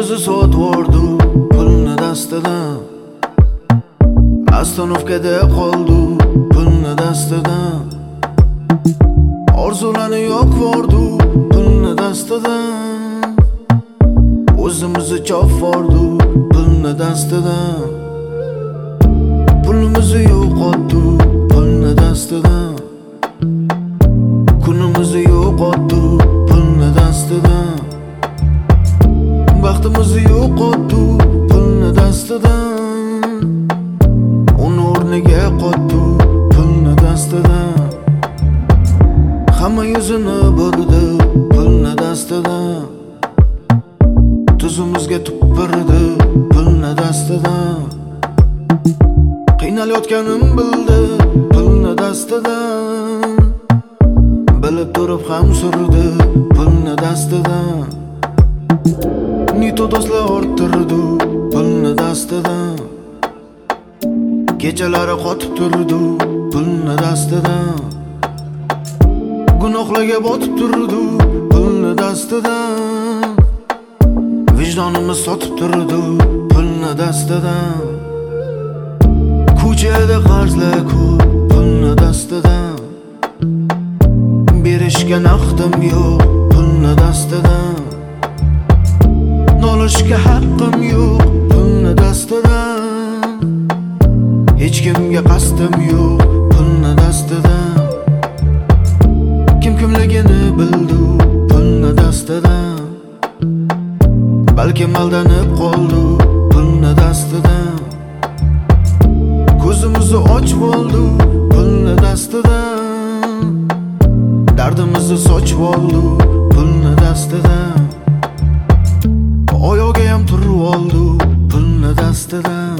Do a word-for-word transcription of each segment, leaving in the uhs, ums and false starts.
O'zimizni sotvordi pulni dastidan. Astanovkada qoldi pulni dastidan. Orzularni yo'qvordi pulni dastidan. O'zimizni chopvordi pulni dastidan. Pulimizni yo'qotdi pulni dastidan. Kunimizni yo'qotdi pulni dastidan. Vaqtimizni yo'qotdi pulni dastidan. Uni o'rniga qotdi pulni dastidan. Hamma yuzini burdi pulni dastidan. Tuzimizga tupurdi pulni dastidan. Qiynalayotganim bildi pulni dastidan. Bilib turib ham surdi pulni dastidan. Nito do'stlar orttirdi pulni dastidan. Kechalari qotib turdi pulni dastidan. Gunohlarga botib turdi pulni dastidan. Vijdonimiz sotib turdi pulni dastidan. Ko'chada qarzlar ko'p pulni dastidan. Berishga naqdim yo'q pulni dastidan. Nolishga haqqim yo'q pulni dastidan. Hech kimga qasdim yo'q pulni dastidan. Kim kimligini bildi pulni dastidan. Balki aldanib qoldi pulni dastidan. Ko'zimizni ochib oldi pulni dastidan. Dardimizni sochib oldi pulni dastidan. Oyog'iga ham turib oldi pulni dastidan.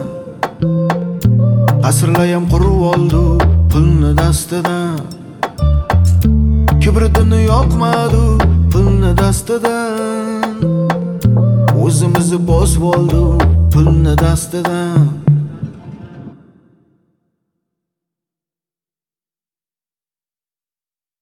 Asrlar ham qurib oldi pulni dastidan. Kibritini yoqmadi pulni dastidan. O'zimizni bosib oldi pulni dastidan.